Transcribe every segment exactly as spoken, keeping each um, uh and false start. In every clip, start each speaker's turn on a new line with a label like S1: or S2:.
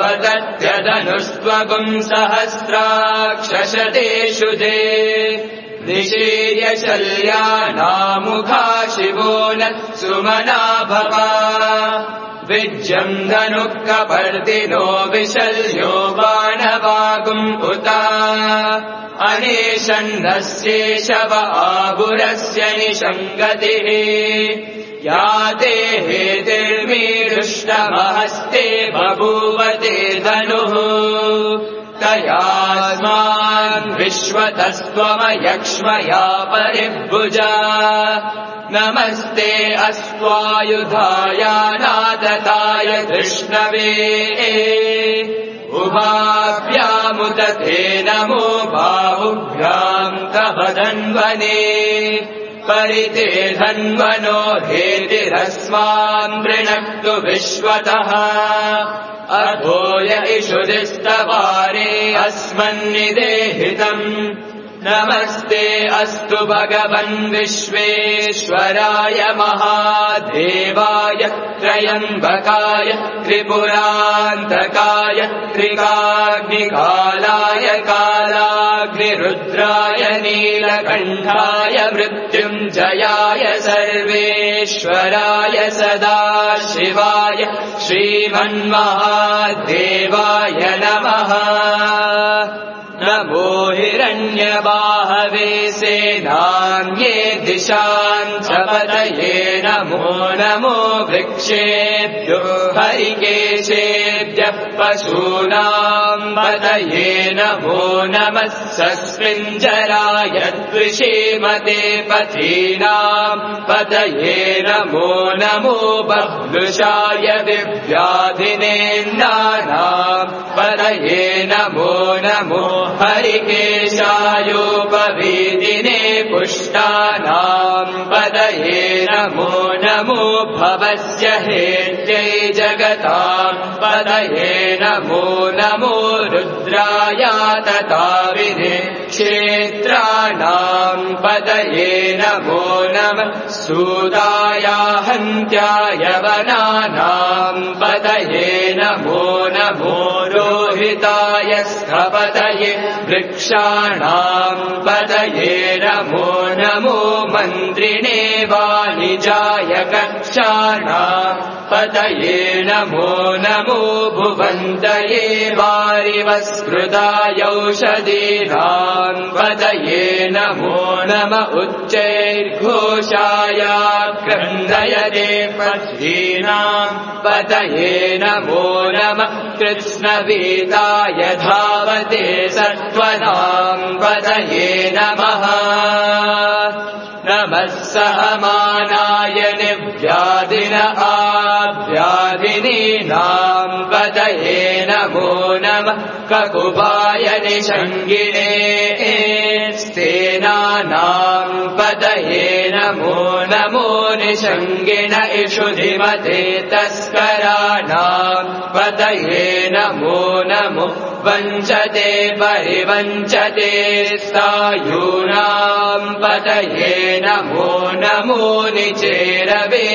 S1: भवदत्यदनुष्वगुम् सहस्राक्षशतेषु ते निशीर्य शल्यानामुखा शिवो न सुमना भवा विज्यम् धनुः कपर्दिनो विशल्यो बाणवागुम् उता अनेशन्नस्येषव आगुरस्य निषङ्गतिः या ते हेतिर्मीरुष्टमहस्ते बभूवते धनुः तयास्मान् विश्वतस्त्वमयक्ष्मया परिभुजा नमस्ते अस्त्वायुधायानादताय कृष्णवे उभाभ्यामुदते नमो बाहुभ्याम् तव धन्वने परिते धन्वनो धेतिरस्मान् वृणक्तु विश्वतः अधोय इषुदिस्तवारे अस्मन्निदेहितम् नमस्ते अस्तु भगवन् विश्वेश्वराय महादेवाय त्रयम्बकाय त्रिपुरान्तकाय त्रिकाग्निकालाय कालाग्निरुद्राय नीलकण्ठाय मृत्युञ्जयाय सर्वेश्वराय सदाशिवाय श्रीमन्महादेवाय नमः नमो हिरण्यबाहवे सेनान्ये दिशान् च पतये नमो नमो वृक्षेभ्यो हरिकेशेभ्यः पशूनाम् पतये नमो नमः सस्मिञ्जराय द्विषीमते पथीनाम् पतये नमो नमो बभ्रुषाय विव्याधिनेन्दानाम् पतये नमो नमो हरिकेशायोपवीदिने पुष्टानाम् पतये नमो नमो भवस्य हेत्यै जगताम् पतये नमो नमो रुद्राय तताविने क्षेत्राणाम् पतये नमो नमः सूताय हन्त्याय वनानाम् पतये नमो नमो रोहिताय स्थपतये वृक्षाणाम् पतये नमो नमो मन्त्रिणे वाणिजाय कक्षाणाम् पतये नमो नमो भुवन्तये वारिवस्कृताय औषधीनाम् पतये नमो नम उच्चैर्घोषाय क्रन्दयते पथीनाम् पतये नमो नमः कृत्स्नवीताय धावते सत्त्वनाम् पतये नमः नमः सहमानाय निव्याधिन आव्याधिनीनाम् पतये नमो नमः ककुभाय निषङ्गिणे स्तेनानाम् पतये नमो नमो निषङ्गिण इषुधिमते तस्कराणाम् पतये नमो नमो वञ्चते परिवञ्चते स्थायूनाम् पतये नमो नमो निचेरवे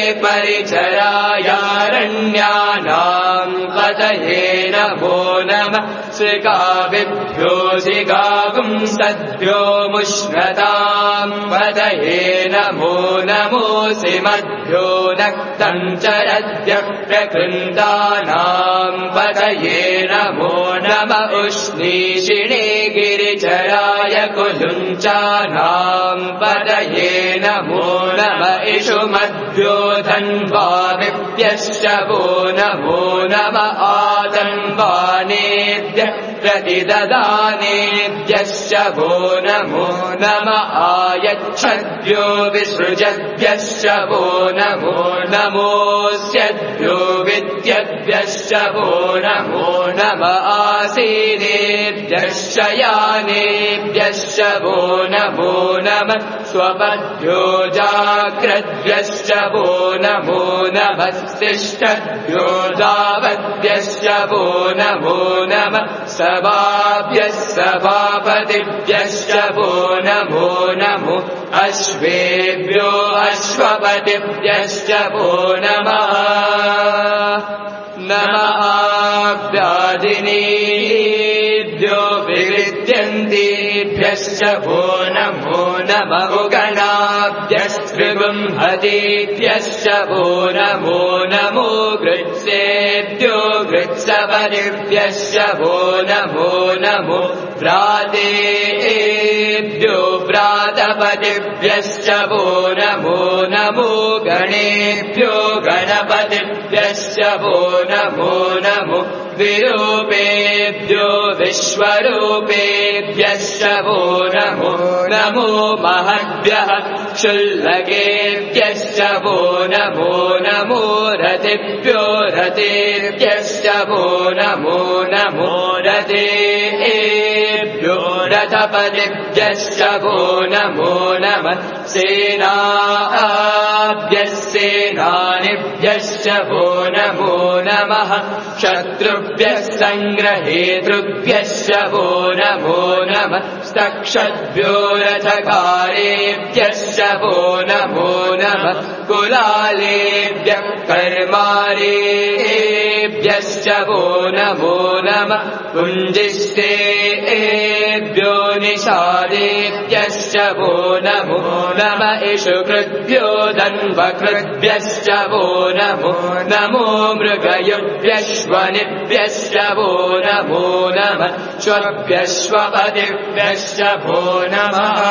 S1: परिचरायारण्यानाम् पतये नमो नमः सिकाभिभ्यो सिकापुंसद्भ्यो मुष्णताम् पतये नमो नमो सिमद्भ्यो नक्तम् चरद्य प्रकृन्तानाम् पतये नमो नम उष्णीषिणे गिरिचराय कुलुञ्चानाम् पतये नमो नम इषुमद्भ्यो धन्वाभिभ्यश्च वो नमो नम आतन्वानेभ्य प्रतिददानेभ्यश्च वो नमो नम आयच्छद्भ्यो विसृजद्भ्यश्च वो नमो नमोऽस्यद्भ्यो विद्यद्भ्यश्च वो नमो नम आसीनेभ्यश्च यानेभ्यश्च वो नमो नमः स्वपद्भ्यो जाग्रद्भ्यश्च वो नमो नमः तिष्ठद्भ्यो दावद्भ्यश्च वो नमो नमः सभाभ्यः सभापतिभ्यश्च वो नमो नमो अश्वेभ्यो अश्वपतिभ्यश्च वो नमः नमः वादिनीभ्यो विविद्यन्तीभ्यश्च वो नमो नमः गणाभ्यस्त्रिगुंहतीभ्यश्च वो नमो नमो गृत्सेभ्यो गृत्सपदिभ्यश्च वो नमो नमो व्रातेभ्यो व्रातपदिभ्यश्च वो नमो नमो गणेभ्यो गणपतिभ्यश्च वो नमो नमो विरूपेभ्यो विश्वरूपेभ्यश्च वो नमो नमो महद्भ्यः क्षुल्लकेभ्यश्च वो नमो नमो रथेभ्यो रथेभ्यश्च वो नमो नमो रथेभ्यो रथपतिभ्यश्च वो नमो नमः सेनाभ्यः सेनानिभ्यश्च वो नमो नमः शत्रुभ्यः सङ्ग्रहेतृभ्यश्च वो नमो नमः स्तक्षद्भ्यो रथकारेभ्यश्च वो नमो नमः कुलालेभ्यः कर्मारेभ्यश्च वो नमो नमः कुञ्जिष्टेभ्यो निषादेभ्यश्च वो नमो नमः इषुकृद्भ्यो दन्वकृद्भ्यश्च वो नमो नमो मृगयुभ्यश्वनिभ्यश्च वो नमो नमः श्वभ्यश्वपदिभ्यश्च वो नमः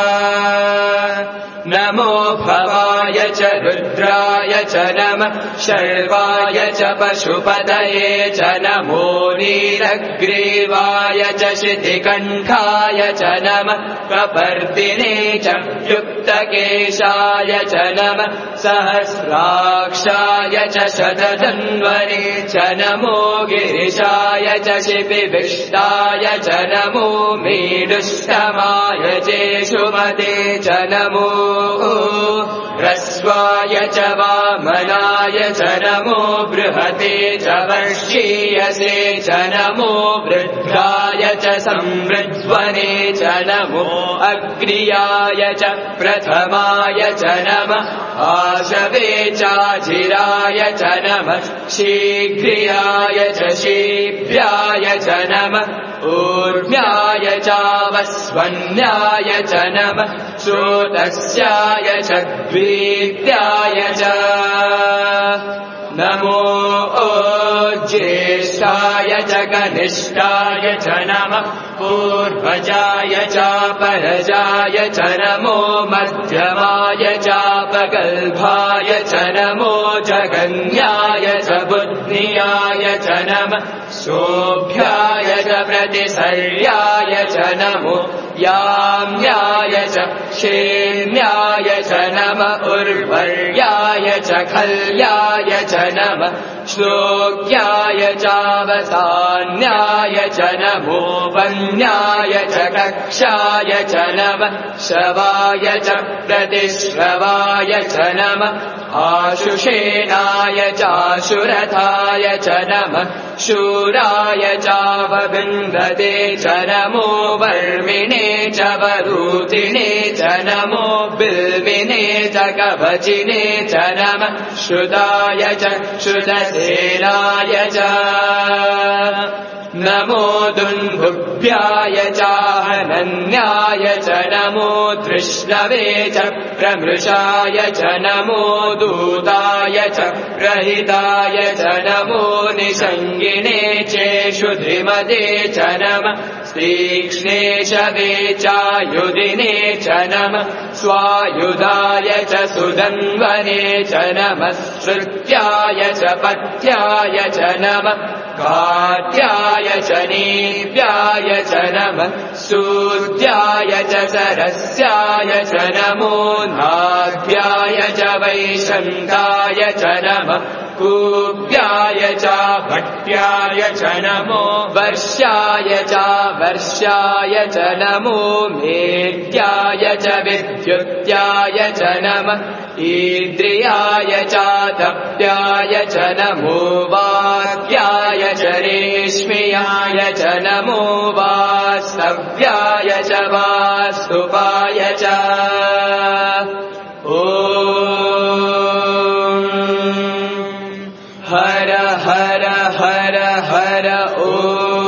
S1: नमो भवाय च रुद्राय च नमः शर्वाय च पशुपतये च नमो नीलग्रीवाय च शितिकण्ठाय च नमः प्रपर्दिने च युक्तकेशाय च नमः सहस्राक्षाय च शतधन्वने च नमो गिरिशाय च शिपिविष्टाय च नमो मीडुष्टमाय चेषुमते च नमो ह्रस्वाय च वामनाय च नमो बृहते च वर्षीयसे च नमो वृद्धाय च संवृध्वने च नमो अग्र्याय च प्रथमाय च नमः आशवे चाजिराय च नमः शीघ्रियाय च शीभ्याय च नमः ऊर्ध्याय चावस्वन्याय च नमः श्रोतस्याय च द्वित्याय च नमो ज्येष्ठाय च कनिष्ठाय च नमः पूर्वजाय चापरजाय च नमो मध्यमाय चापगल्भाय च नमो जगन्याय च बुद्ध्याय च नमः शोभ्याय च प्रतिसर्याय च नमो याम्याय च क्षेम्याय च नमः उर्वर्याय च खल्याय च नमः श्लोक्याय चावसान्याय च नमो वन्याय च कक्षाय च नमः श्रवाय च प्रतिश्रवाय च नमः आशुषेणाय चाशुरथाय च नमः शूराय चावबिन्धते च नमो वर्मिणे च वरूतिने च नमो बिल्विने च कवचिने च नमः श्रुताय च श्रुतसेनाय च नमो दुन्भुभ्याय चाहनन्याय च नमो तृष्णवे च प्रमृषाय च नमो दूताय च प्रहिताय च नमो निषङ्गिने चेषुधिमते च नमः तीक्ष्णेशवे चायुधिने च नमः स्वायुधाय च सुदन्वने च नमः श्रुत्याय च पथ्याय च नमः कात्याय च नीव्याय च नमः सूर्याय च सरस्याय च नमो नाभ्याय च वैशन्ताय च नमः कूप्याय च भट्याय च नमो वर्ष्याय च वर्ष्याय च नमो मेद्याय च विद्युत्याय च नमः ईद्रियाय च तप्याय च नमो वाक्याय च रेश्म्याय च नमो वास्तव्याय च वास्तुपाय च ॐ हर हर हर हर ॐ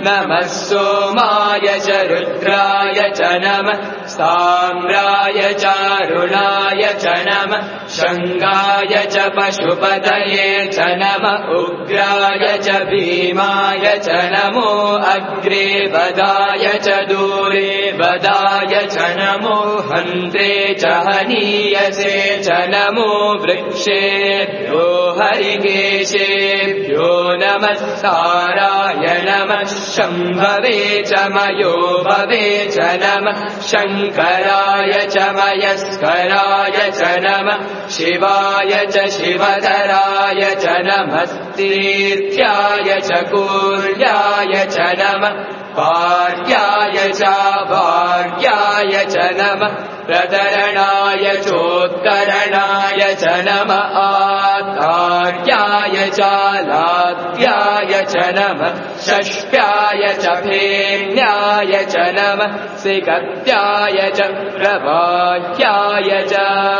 S1: नमः सोमाय च रुद्राय च नमः साम्राय च अरुणाय च नमः शङ्गाय च पशुपतये च नमः उग्राय च भीमाय च नमो अग्रे वदाय च दूरे वदाय च नमो हन्त्रे च हनीयसे च नमो वृक्षेभ्यो हरिकेशेभ्यो नमः साराय नमः शम्भवे च मयो भवे च नमः शङ्कराय च मयस्कराय च नमः शिवाय च शिवधराय च नमः तीर्थ्याय च कूर्याय च नमः भार्याय च भार्याय च नमः प्रतरणाय चोत्तरणाय च नमः आतार्याय च लाद्याय च नमः षष्ट्याय च फेन्याय च नमः सिकत्याय च प्रभाह्याय च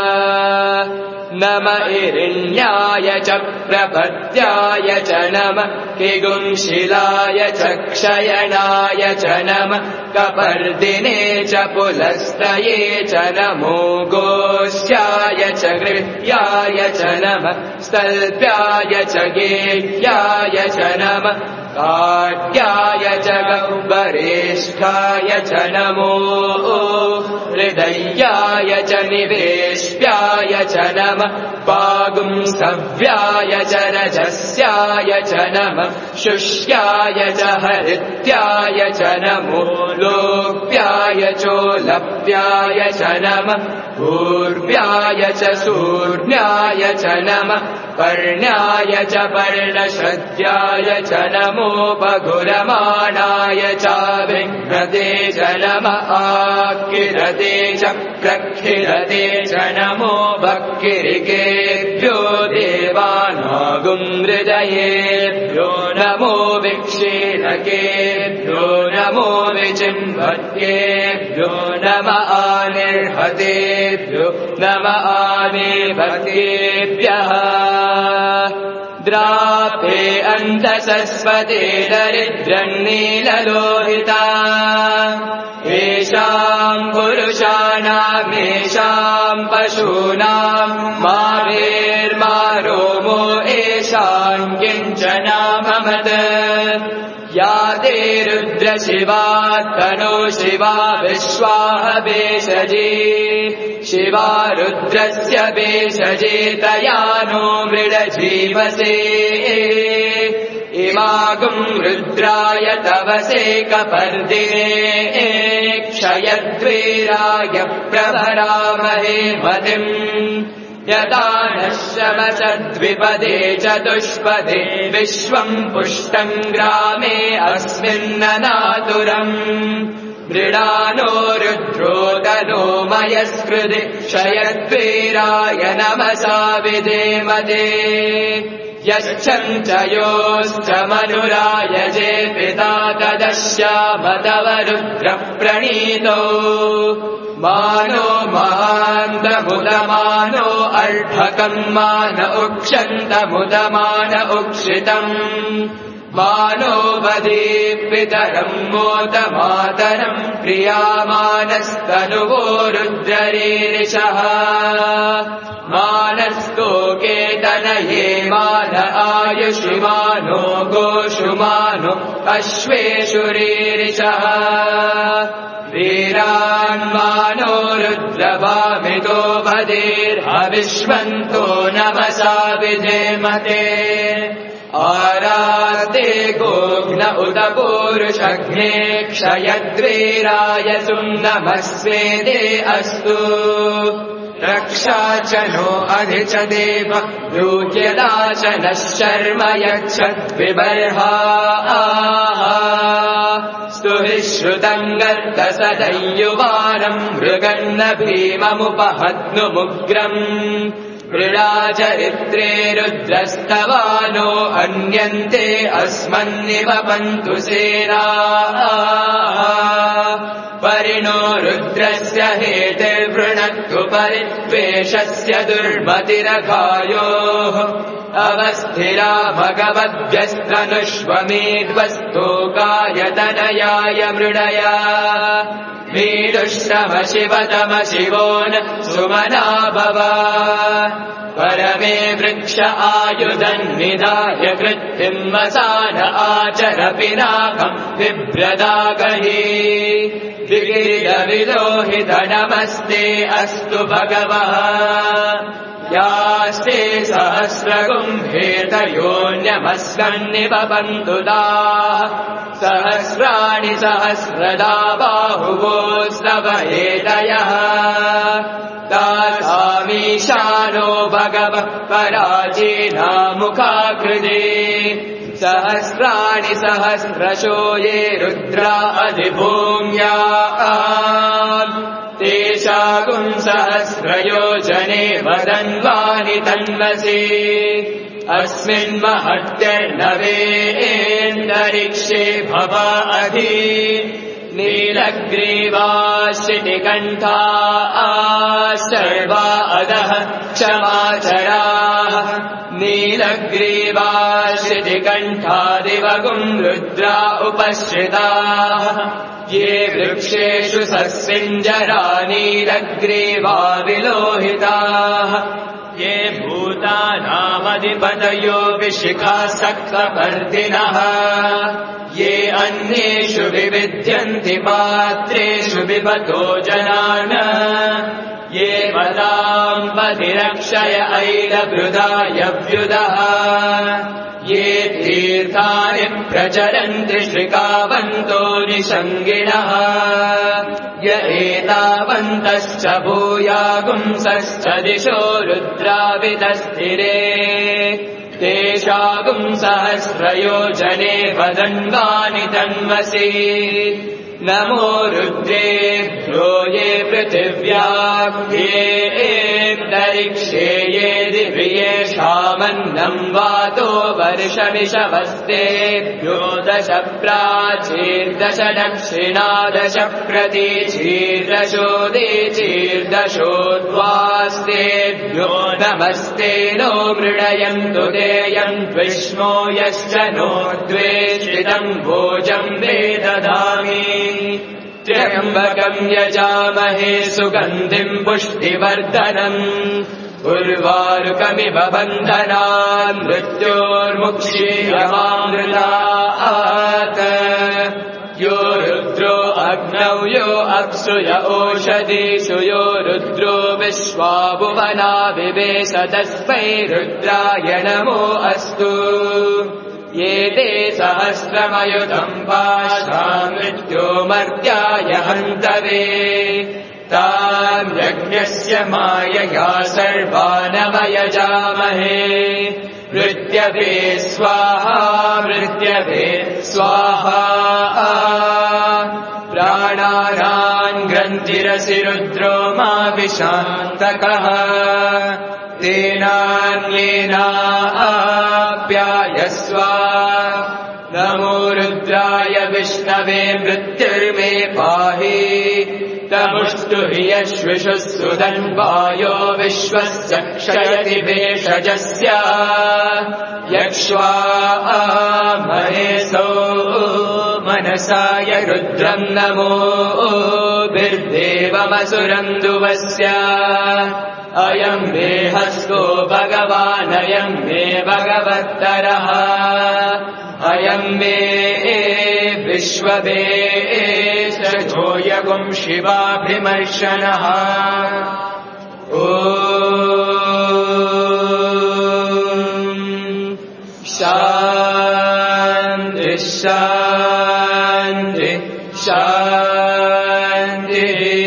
S1: नम इरिण्याय च प्रपद्याय च नमः किगुंशिलाय च क्षयणाय च नमः कपर्दिने च पुलस्तये च नमो गोष्याय च गृह्याय च नमः स्तल्प्याय च गेह्याय च नमः काट्याय च गह्वरेष्ठाय च नमो हृदयाय च निवेश्याय च नमः पागुंसव्याय च रजस्याय च नमः शुष्याय च हरित्याय च नमो लोप्याय चोलप्याय च नमः पूर्व्याय च सूर्ण्याय च नमः पर्ण्याय च पर्णश्रद्धाय च नमोपगुरमाणाय च विघ्नते च नमः आकिरते च प्रक्षिरते च नमो भक्किरिकेभ्यो देवानागुंहृदयेभ्यो नमो विक्षीरकेभ्यो नमो विचिम्भत्येभ्यो नमः आनिर्हतेभ्यो नमः आनिर्भतेभ्यः द्रापे अन्धसस्वते दरिद्रन्नीललोहिता येषाम् पुरुषाणामेषाम् पशूनाम् मावेर्मारोमो येषाम् किञ्चनाममत् या ते रुद्रशिवा तनो शिवा विश्वाह भेषजे शिवा रुद्रस्य भेषजे तया नो मृडजीवसे इमागुम् रुद्राय तवसे कपर्दिने क्षयद्वीराय प्रभरामहे मतिम् यदा नः शमसद्विपदे चतुष्पदे विश्वम् पुष्टम् ग्रामे अस्मिन्ननातुरम् मृडानो रुद्रो तनो मयस्कृति क्षयद्वीराय नमसा विधेमते यश्चञ्च योश्च मनुरायजे पिता तदश्यामतव रुद्रप्रणीतो मानो महान्तमुदमानो अर्धकम् मान उक्षन्तमुदमान उक्षितम् मानो वदीपितरम् मोदमातरम् प्रियामानस्तनुवो रुद्ररीरिषः मानस्तोके तनये मान आयुषिमानो गोषुमानो अश्वेषुरीरिषः वीरान्मानो रुद्रभामितो वदेर्हविष्वन्तो नमसा विधेमते आराते गोघ्न उत पूरुषघ्ने क्षयद्वीराय सुम्नमस्वेदे अस्तु रक्षा च नो अधि च देव ब्रूह्यदा च नः शर्म यच्छद्विबर्हा स्तुहि श्रुतम् गर्दसदय्युवानम् मृगन्न भीममुपहत्नुमुग्रम् क्रीडाचरित्रे रुद्रस्तवानो अन्यन्ते अस्मन्निव पन्तु सेनाः परिणो रुद्रस्य हेतिर्वृणक्तु परिद्वेषस्य दुर्मतिरघायोः अवस्थिरा भगवद्भ्यस्तनुष्वमेध्वस्तोकायतनयाय मृडया मीडुश्रम शिवतम शिवो न सुमना भव परमे वृक्ष आयुधन्निधाय कृत्तिम् वसान आचर पिनाकम् बिभ्रदागहि विगिरिदविलोहित नमस्ते अस्तु भगवः यास्ते सहस्रगुम्भेतयोऽन्यमस्कन्निपपन्तु ताः सहस्राणि सहस्रदा बाहुवोस्तव हेतयः तासामीशानो भगवः पराचीनामुखाकृते सहस्राणि सहस्रशो ये रुद्रा अधिभूम्या तेषागुम् सहस्रयोजने वदन्वानि तन्वसि अस्मिन् महत्यर्णवेन्दरिक्षे भव अधि नीलग्रीवाश्चितिकण्ठा सर्वा अधः क्षमाचराः नीलग्रीवाश्चितिकण्ठा दिवगुम् रुद्रा उपश्रिताः ये वृक्षेषु सस्मिञ्जरा नीलग्रीवा विलोहिताः ये भूतानामधिपतयो विशिखासक्तपर्दिनः ये अन्येषु विविध्यन्ति पात्रेषु विपतो जनान् ये पदाम् पतिरक्षय ऐलभृदायव्युदः ये तीर्थानि प्रचरन्ति श्रिकावन्तो निषङ्गिणः य एतावन्तश्च भूयागुंसश्च दिशो रुद्रावितस्थिरे तेषागुम् सहस्रयोजने वदन्वानि तन्वसि नमो रुद्रेभ्यो ये पृथिव्याभ्येऽन्तरिक्षे ये दिवि येषामन्नम् वातो वर्षमिषवस्तेभ्यो दश प्राचीर्दश दक्षिणा दश प्रतीचीर्दशोदीचीर्दशोद्वास्तेभ्यो नमस्ते नो मृडयन्तु देयम् विष्णो यश्च नो द्वेष्टितम् भोजम् वेदधामि त्र्यम्बकम् यजामहे सुगन्धिम् पुष्टिवर्धनम् उर्वारुकमिव बन्धनान् मृत्योर्मुक्षीयमामृतात् यो रुद्रो अग्नौ यो अप्सु य ओषधीषु यो रुद्रो विश्वा भुवना विवेश तस्मै रुद्राय नमो अस्तु ये ते सहस्रमयुतम् पाशा मृत्यो मर्त्याय हन्तवे तान् यज्ञस्य मायया सर्वानवयजामहे मृत्यवे स्वाहा मृत्यवे स्वाहा प्राणानाम् ग्रन्थिरसि रुद्रो मा विशान्तकः तेनान्येनाप्यायस्व नमो रुद्राय विष्णवे मृत्युर्मे पाहि तमुष्टु हि यश्विषुः सुधन्वायो विश्वस्य क्षयति भेषजस्य यक्ष्वा महेशो मनसाय रुद्रम् नमो बिर्देवमसुरम् दुवस्य अयम् मे हस्तो भगवानयम् मे भगवत्तरः अयम् मे विश्ववेशजोयगुम् शिवाभिमर्शनः ॐ शान्ति शान्ति शान्ति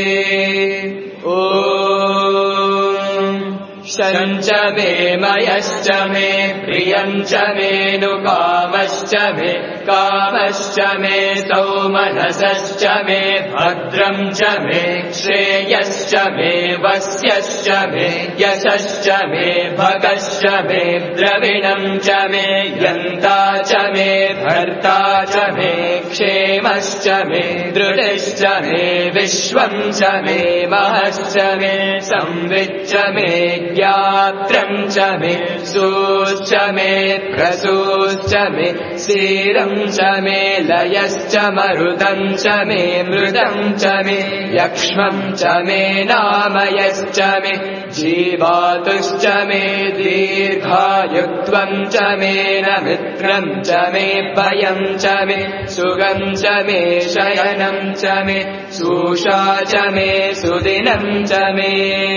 S1: शञ्च मे मयश्च मे प्रियम् च मेऽनुकामश्च मे कामश्च मे सौमनसश्च मे भद्रम् च मे श्रेयश्च मे वस्यश्च मे यशश्च मे भगश्च मे द्रविणम् च मे यन्ता च मे भर्ता च मे क्षेमश्च मे धृतिश्च मे विश्वम् च मे महश्च मे संविच्च मे ज्ञात्रम् च मे सूश्च मे प्रसूश्च मे सीरम् च मे लयश्च मरुदम् च मे मृदम् च मे यक्ष्मम् च मे नामयश्च मे जीवातुश्च मे दीर्घायुत्वम् च मे नमित्रम् च मे भयम् च मे सुगम् च मे शयनम् च मे सूषा च मे सुदिनम् च मे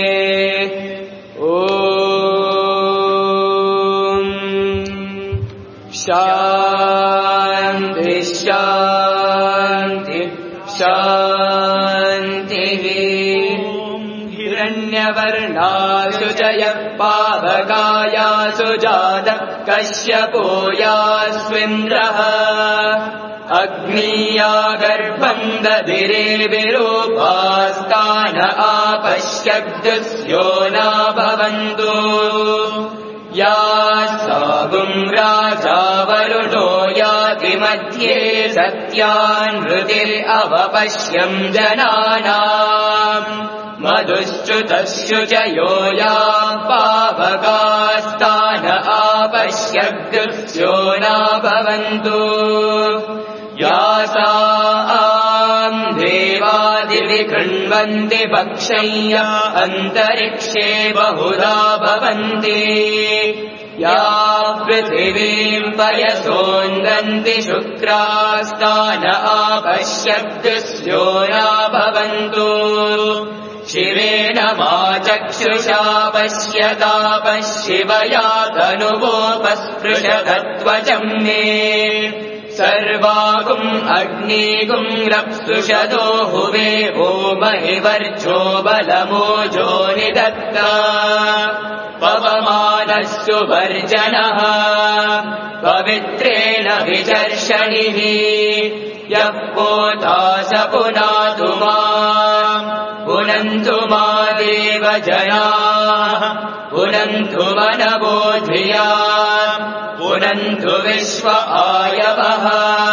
S1: ॐ शान्ति शान्ति शान्तिः हिरण्यवर्णासु च यः पावकायासु जातः कश्यपो यास्विन्द्रः अग्नीया गर्भम् दधिरे विरूपास्तान आपश्यग्दुस्यो न भवन्तु या सागुम् राजा वरुणो याति मध्ये सत्यान् हृदिरवपश्यम् जनानाम् मधुश्च्युतश्चुचयो या पावकास्तान आपश्यग्दुस्यो न भवन्तु यासाम् देवादिविकृण्वन्ति पक्षय्य अन्तरिक्षे बहुधा भवन्ति या पृथिवीम् पयसोन्दन्ति शुक्रास्तान आपश्यग्दुस्यो न भवन्तु शिवेन मा चक्षुषा पश्यता पश्यवया तनुवोपस्पृशतत्वचम् मे सर्वागुम् अग्निगुम् रप्सुषदो हुवे होमहिवर्चो बलमोजो निदत्ता पवमानस्सु वर्जनः पवित्रेण विचर्षणिः यः पोता स पुनातु माम् पुनन्तु मा देवजनाः पुनन्तु मनवो धिया पुनन्तु विश्व आयवः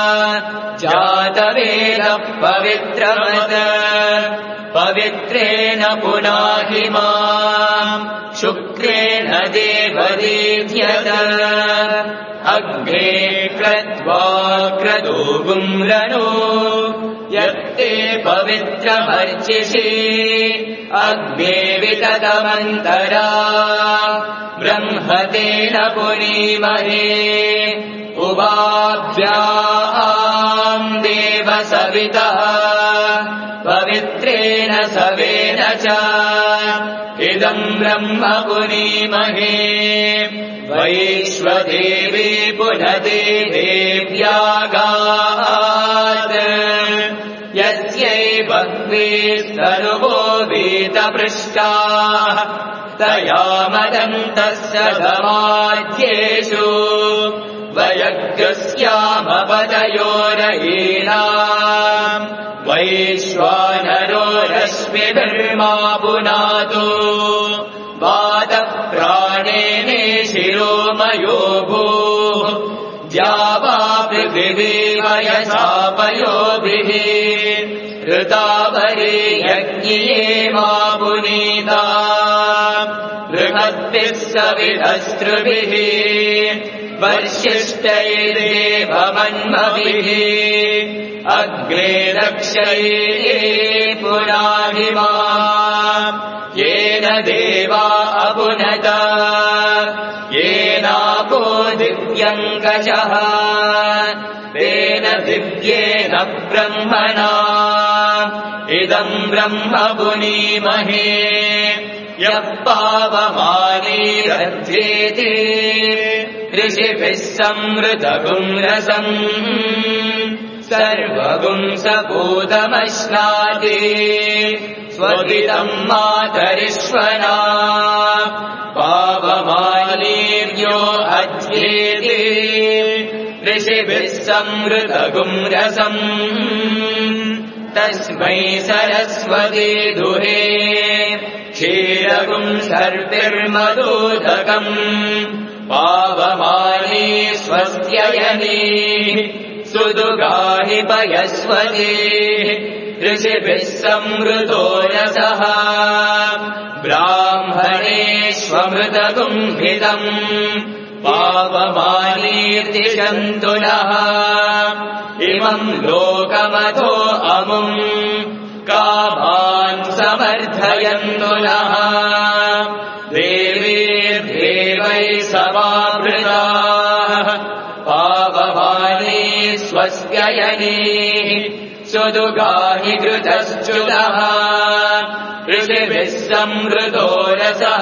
S1: जातवेदः पवित्रमत पवित्रेण पुनाहि माम् शुक्रेण देवदीध्यत अग्ने क्रत्वा क्रतुगुम् रनो यत्ते पवित्रमर्चिषि अग्ने विततमन्तरा ब्रह्मतेन पुनीमहे उवाभ्याम् देव सवितः पवित्रेण सवेन च इदम् ब्रह्म पुनीमहे वैश्वदेवी पुनते देव्यागात् यस्यै बह्वी सर्वो वीतपृष्टाः तया मदन्तः सदमाद्येषु वयज्ञस्यामपदयोरयीनाम् वैश्वानरो रश्मिभिर्मा पुनातु वातः प्राणेने शिरोमयो भूः द्यावा पृथिवी वयसापयोभिः ऋतावरे यज्ञिये मा पुनीता बृहद्भिः सविधस्त्रुभिः वर्षिष्ठैर्देवमन्मभिः अग्रे रक्षये पुनाहि माम् येन देवा अपुनत येनापो दिव्यङ्कषः तेन दिव्येन ब्रह्मणा इदम् ब्रह्म पुनीमहे यः पावमानीरध्येति ऋषिभिः संवृतगुम् रसम् सर्वगुम् सपूतमश्नाति स्वगितम् मातरिष्वना पावमानीर्यो अध्येति ऋषिभिः संवृतगुम् रसम् तस्मै सरस्वती दुहे क्षीरगुम् सर्पिर्मदोदकम् पावमानी स्वस्त्ययनी सुदुगाहि पयस्वती ऋषिभिः संवृतो रसः ब्राह्मणेष्वमृतगुम्भितम् पावमानीर्दिशन्तु नः इमम् लोकमथो अमुम् कामान् समर्थयन्तु नः देवीर्देवैः समावृताः पावमानी स्वस्त्ययनीः सुदुगाहि घृतश्च्युतः ऋषिभिः संवृतो रसः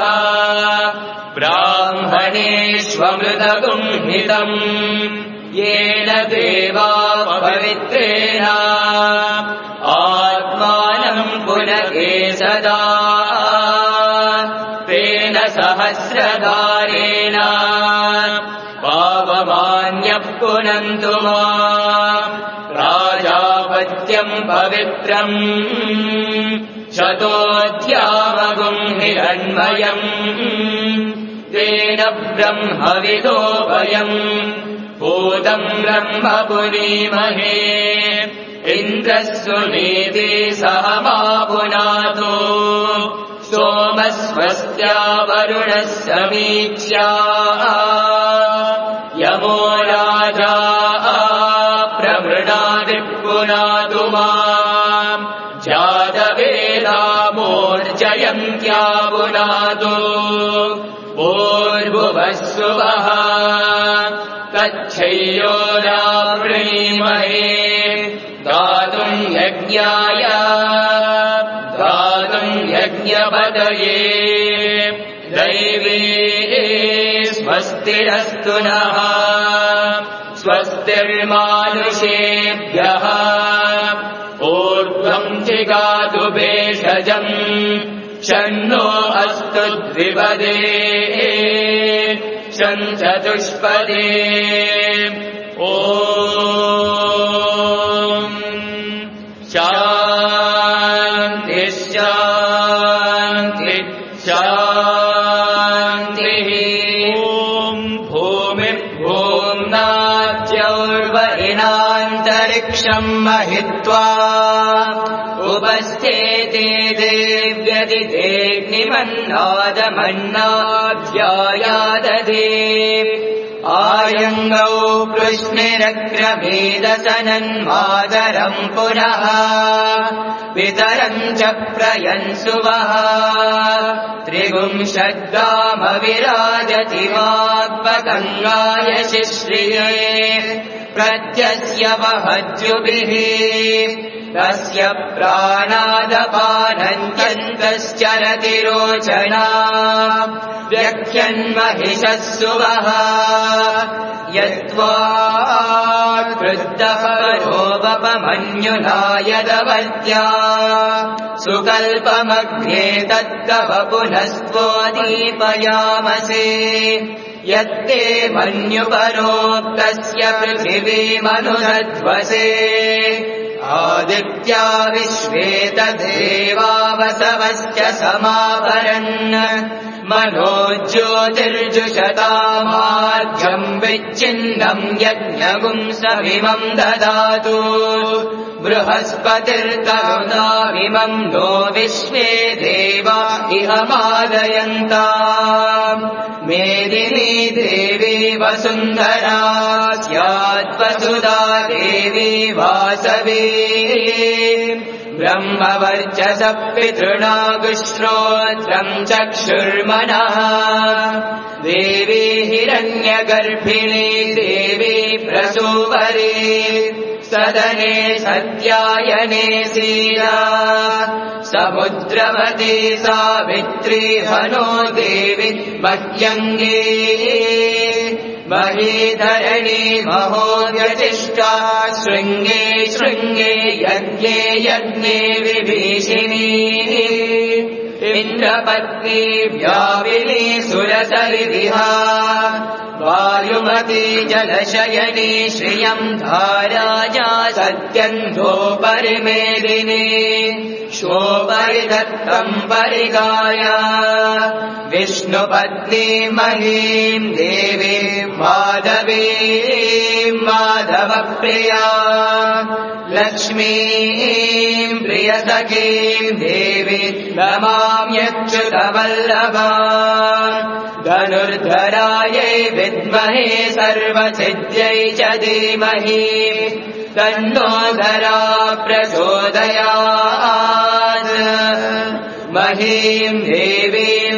S1: ब्राह्मणेष्वमृतगुम्हितम् येन देवा पवित्रेण आत्मानम् पुनगे सदा तेन सहस्रधारेण पावमान्यः पुनन्तु माम् राजापत्यम् पवित्रम् शतोऽध्यामगुम् हिरण्मयम् तेन ब्रह्मविदो वयम् भूतम् ब्रह्म पुनीमहे इन्द्रः सुनीति सह मा पुनातो सोमस्वस्त्या वरुणः समीक्ष्या यमो राजा प्रमृणादिः पुनातु माम् जातवेदामोर्जयन्त्या पुनातु भूर्भुवः सुवः तच्छय्यो रावृणीमहे दातुम् यज्ञाय दातुम् यज्ञपतये दैवे स्वस्तिरस्तु नः स्वस्तिर्मानुषेभ्यः ऊर्ध्वम् जिगातु भेषजम् शन्नो अस्तु द्विपदे शञ्चतुष्पदे ॐ शान्ति शान्ति शान्तिः ॐ भूमिर्भूम्नाद्यौर्वरिणान्तरिक्षम् महित्वा उपस्थेते देव्यदिदेग्निमन्नादमन्नाध्यायादधे आयङ्गौ कृष्णिरग्रभेदसनन्मादरम् पुनः पितरम् च प्रयन्सुवः त्रिगुंशद्गामविराजति वाग्पतङ्गाय शिश्रिये प्रत्यस्य वहद्युभिः तस्य प्राणादपानन्त्यन्तश्चरतिरोचना व्यख्यन्महिषः सुवः यत्त्वा कृद्धः परोपमन्युना यदवर्त्या सुकल्पमग्ने तत्तव पुनस्त्वोदीपयामसे यत्ते मन्युपरोक्तस्य पृथिवीमनुरध्वसे आदित्या विश्वे तदेवा वसवश्च समावरन् मनो ज्योतिर्जुषतामार्घ्यम् विच्छिन्नम् यज्ञगुंसमिमम् ददातु बृहस्पतिर्तरुणामिमम् नो विश्वे देवा इह मादयन्ताम् मेदिनी देवी वसुन्धरा स्याद्वसुधा देवी वासवी ब्रह्मवर्चस पितृणागुश्रोत्रम् चक्षुर्मनः देवी हिरण्यगर्भिणी देवी प्रसूवरी सदने सत्यायने सीला समुद्रवती सावित्री हनो देवी मह्यङ्गी महीधरणी महोव्यतिष्ठा शृङ्गे शृङ्गे यज्ञे यज्ञे विभीषिणी इन्द्रपत्नी व्यापिनी सुरसरिविहा वायुमती जलशयनी श्रियम् धाराजा सत्यन्धो परिमेदिनी क्षोपरिधत्तम् परिगाय विष्णुपत्नी महीम् देवीम् माधवीम् माधवप्रिया लक्ष्मीम् प्रियसखीम् देवी नमाम्यच्युतवल्लभा धनुर्धरायै विद्महे सर्वसिद्ध्यै च धीमहि तन्नो धरा प्रचोदयात् महीम् देवीम्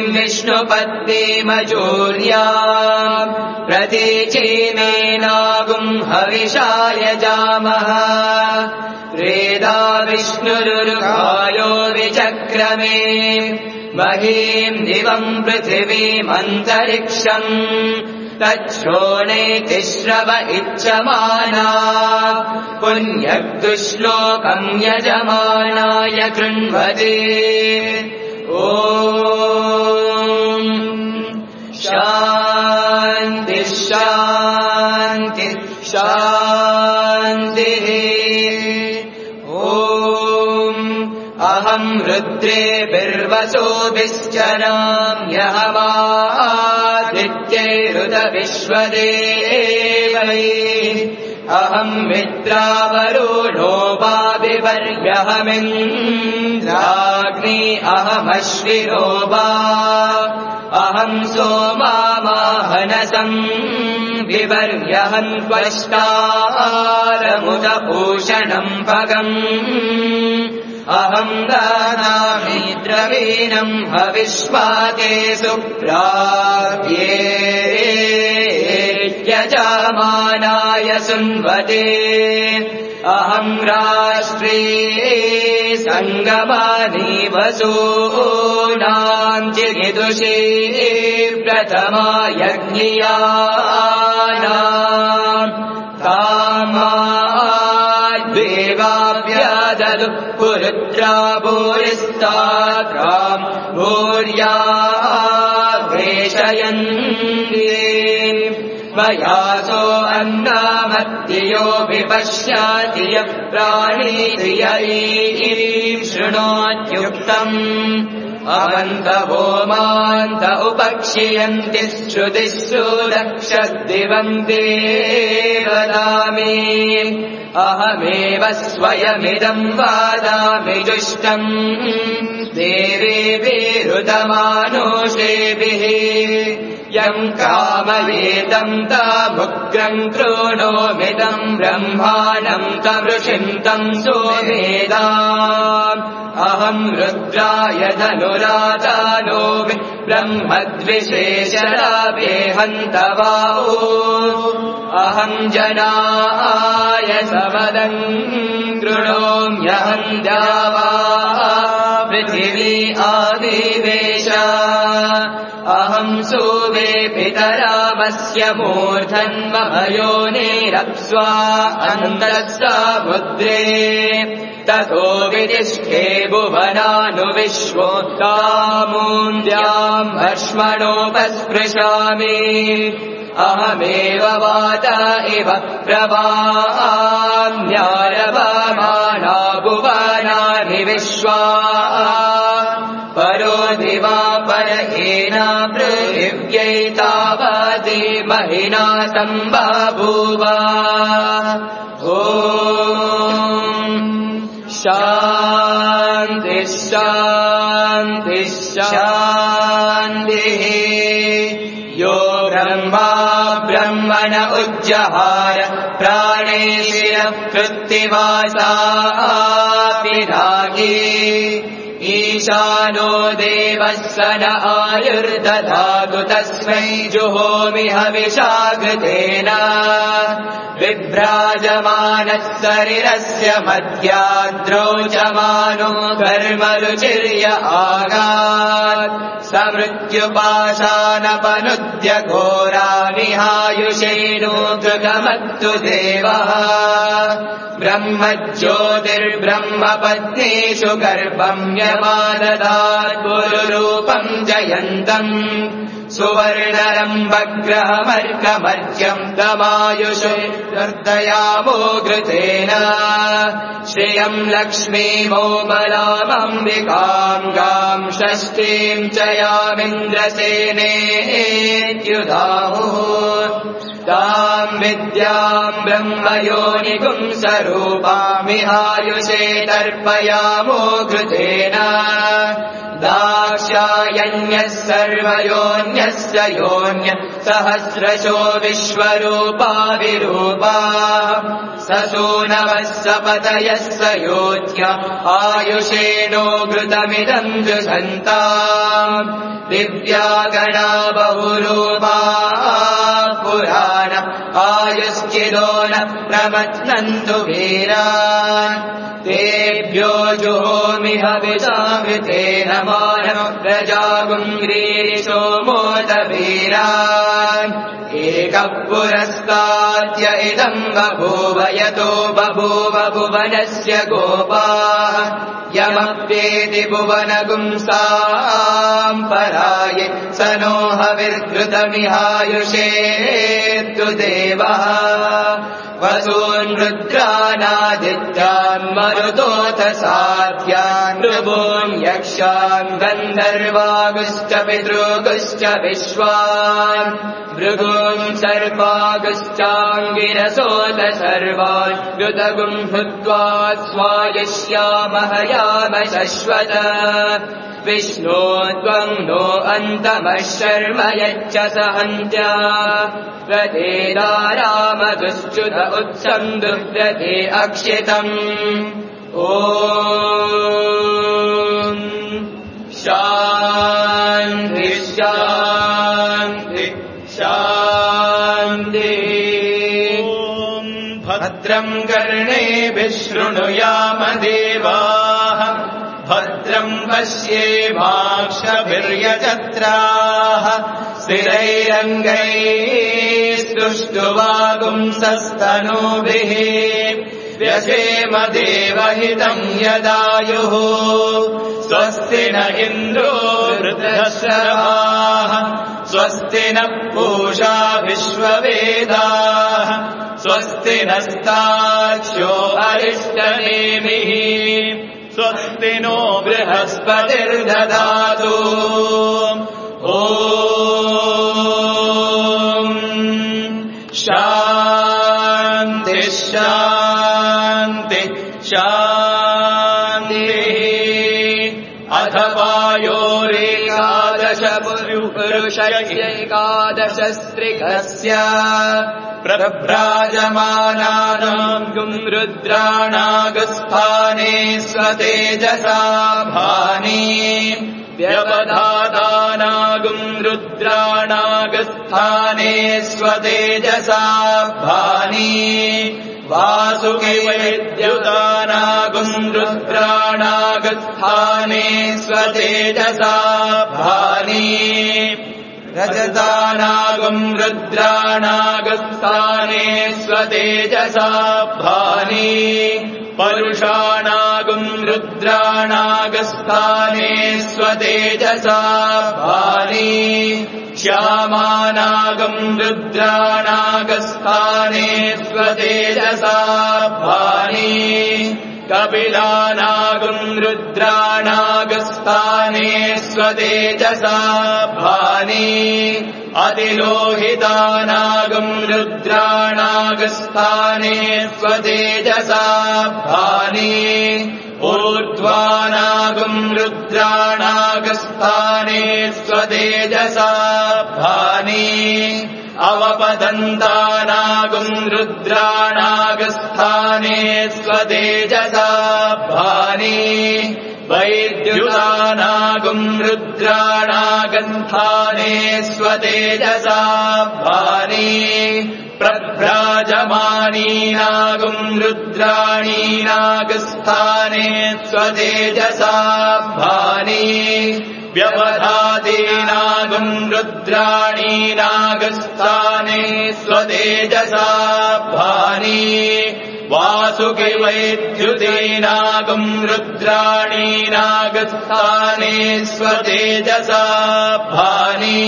S1: विष्णुपत्नीमजूर्याम् प्रतीचीमेनागुम् हविषाय जामः त्रेधा विष्णुरुरुकायो विचक्रमे महीम् दिवम् पृथिवीमन्तरिक्षम् तच्छ्रोणे तिश्रव इच्छमाना पुण्यक्तुश्लोकम् यजमानाय कृण्वते ॐ शान्ति शान्ति शान्तिः ॐ अहम् रुद्रे बिर्वसोभिश्चराम्यहमादित्यैरुदविश्वदेवैः अहम् मित्रावरुणो वाविवर्यहमिन्द्राग्नि अहमश्विरो वा अहम् सोमामाहनसम् विवर्यहम् त्वष्टारमुदभूषणम् पगम् अहम् ददामि द्रवीणम् हविष्माके सुप्राप्ये यजमानाय सुन्वते अहम् राष्ट्रे सङ्गमानि वसूनाम् चिगिदुषे प्रथमा यज्ञियानाम् कामाद्वेवाव्याददु पुरुत्रा भूरिस्ताकाम् भूर्याग्रेषयन्ति मयासो अन्नामत्ययो विपश्याति यः प्राणीतियैः शृणोत्युक्तम् अवन्त होमान्त उपक्षियन्ति श्रुतिषु रक्षद्दिवम् देवदामि अहमेव स्वयमिदम् वादामि जुष्टम् देवेभिरुदमानुषेभिः यम् कामयेदम् तामुग्रम् कृणोमिदम् ब्रह्माणम् तमृषिम् तम् सोमेदाम् अहम् रुद्राय धनुराजानो ब्रह्मद्विशेषराभेहन्तवाहो अहम् जनाय समदम् कृणोम्यहम् द्यावा पृथिवी आदिवेश अहम् सोवे पितरामस्य मूर्धन्मम योनिरप्स्वा अन्तस्सा मुद्रे ततो विदिष्टे भुवनानुविश्वो तामून्द्याम् हर्ष्मणोपस्पृशामि अहमेव वाता इव प्रवाम्यारवामाना भुवनानि विश्वा परो दिवा परहीना पृथिव्यै तावती महिना सम्बभूव ॐ शान्ति शान्ति शान्तिः यो ब्रह्मा ब्रह्मण उज्जहार प्राणेशिरः कृत्तिवासापिरागी ईशानो देवः स न आयुर्दधातु तस्मै जुहोमि हविषागतेन बिभ्राजमानः शरीरस्य मध्याद्रोचमानो कर्मरुचिर्य आगात् समृत्युपाशानपनुद्य घोरानिहायुषेणोऽगमत्तु देवः ब्रह्मज्योतिर्ब्रह्मपत्नीषु गर्भम् स्वयमाददात् पुरुरूपम् जयन्तम् सुवर्णरम्भग्रहमर्कमर्क्यम् तमायुषे वर्धयामो घृतेन श्रियम् लक्ष्मीमोमलामम्बिकाम् गाम् षष्ठीम् च यामिन्द्रसेनेत्युदाहुः ताम् विद्याम् ब्रह्मयोनिगुम् स्वरूपामिहायुषे तर्पयामो घृतेन दाक्षायण्यः सर्वयोन्यस्य योन्य सहस्रशो विश्वरूपा विरूपा ससूनवः सपतयः स योज्य आयुषेणो घृतमिदम् जुषन्ताम् दिव्यागणा बहुरूपा पुराण आयुश्चिदो न प्रमथ्नन्तु वीरान् तेभ्यो जुहोमिह विजामृतेन मानः प्रजागुङ्ग्रीशो मोदवीरान् एकः पुरस्ताद्य इदम् बभूव यतो बभूव भुवनस्य गोपाः यमप्येति भुवनगुंसाम् पराये स नो हविर्घृतमिहायुषेऽस्तु देवः वसून् रुद्रानादित्यान् मरुतोऽथ साध्यान् नृभून् यक्षान् गन्धर्वागुश्च पितृगुश्च विश्वान् भृगून् सर्पागुश्चाङ्गिरसोऽथ सर्वान् ऋतगुम् भूत्वा स्वायश्यामह याम शश्वत विष्णो त्वम् नो अन्तमः शर्म यच्च सहन्त्या प्रतेदारामदुश्च्युत उत्सम् दुव्रते अक्षितम् ॐ शान्ति शान्ति शान्ति भद्रम् कर्णेभिः शृणुयाम देवाः भद्रम् पश्येमाक्षभिर्यजत्राः स्थिरैरङ्गैस्तुष्टुवागुंसस्तनूभिः व्यशेम देवहितम् यदायुः स्वस्ति न इन्द्रो वृद्धश्रवाः स्वस्ति नः पूषा विश्ववेदाः स्वस्ति नस्ताक्ष्यो अरिष्टनेमिः स्वस्ति नो बृहस्पतिर्दधातु ॐ शान्ति शान्ति शान्तिः अथ वायोरेकादश पुरुषैकादशस्त्रिकस्य प्रभ्राजमानानाम् गुम् रुद्राणागस्थाने स्वतेजसा भानि व्यवधातानागुम् रुद्राणागस्थाने स्वतेजसा भानि वासुके वैद्युतानागुम् रुद्राणागस्थाने स्वतेजसा भानि रजतानागुम् रुद्राणागस्थाने स्वतेजसा भानि परुषाणागुम् रुद्राणागस्थाने स्वतेजसा भानि श्यामानागुम् रुद्राणागस्थाने स्वतेजसा भानि कपिलानागुम् रुद्राणागस्थाने स्वतेजसा भानि अतिलोहितानागुम् रुद्राणागस्थाने स्वतेजसा भानि ऊर्ध्वानागुम् रुद्राणागस्थाने स्वतेजसा भानि अवपतन्तानागुम् रुद्राणागस्थाने स्वतेजसा भानि वैद्युतानागुम् रुद्राणागस्थाने स्वतेजसा भानि प्रभ्राजमानीनागुम् रुद्राणीनागस्थाने स्वतेजसा भानि व्यवधातीनागुम् रुद्राणीनागस्थाने स्वतेजसा भानि वासुकि वैद्युतीनागम् रुद्राणी नागस्थाने स्वतेजसा भानि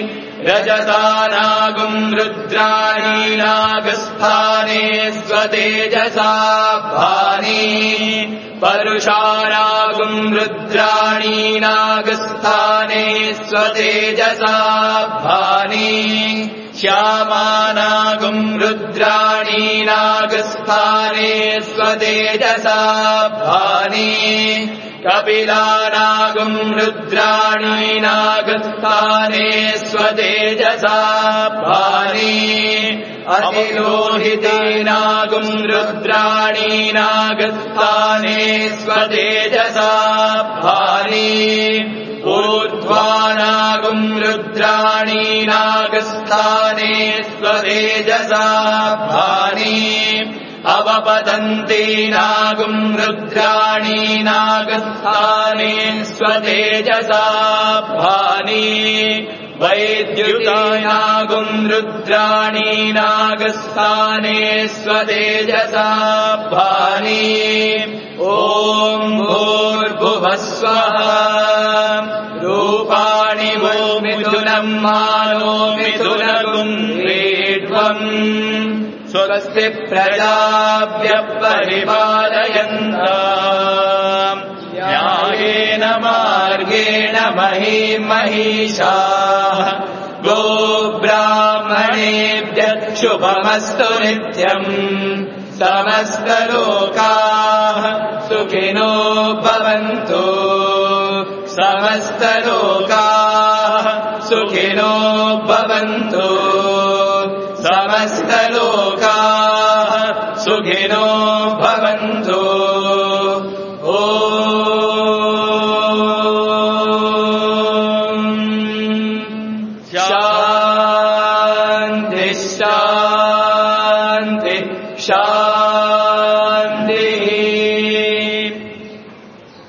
S1: रजसानागम् रुद्राणी नागस्थाने स्वतेजसा भानि परुषानागम् रुद्राणी नागस्थाने स्वतेजसा भानि श्यामानागम् रुद्राणी नागस्थाने स्वतेजसा भानि कपिलानागम् रुद्राणी नागस्थाने स्वतेजसा भानि अतिलोहितेनागम् रुद्राणी नागस्थाने स्वतेजसा भानि ऊर्ध्वानागम् रुद्राणी नागस्थाने स्वतेजसा भानि अवपतन्तीनागम् रुद्राणी नागस्थाने स्वतेजसा भानि वैद्युतानागम् रुद्राणी नागस्थाने स्वतेजसा भानि ॐ भूर्भुवः स्वः रूपाणि वो मिथुनम् मानो मिथुनगुम् वीड्वम् स्वस्ति प्रजाभ्यः परिपालयन्ताम् न्यायेन मार्गेण महीं महिषाः गोब्राह्मणेभ्यः शुभमस्तु नित्यम् समस्तलोकाः सुखिनो भवन्तु समस्तलोकाः सुखिनो भवन्तु समस्तलोकाः सुखिनो भवन्तु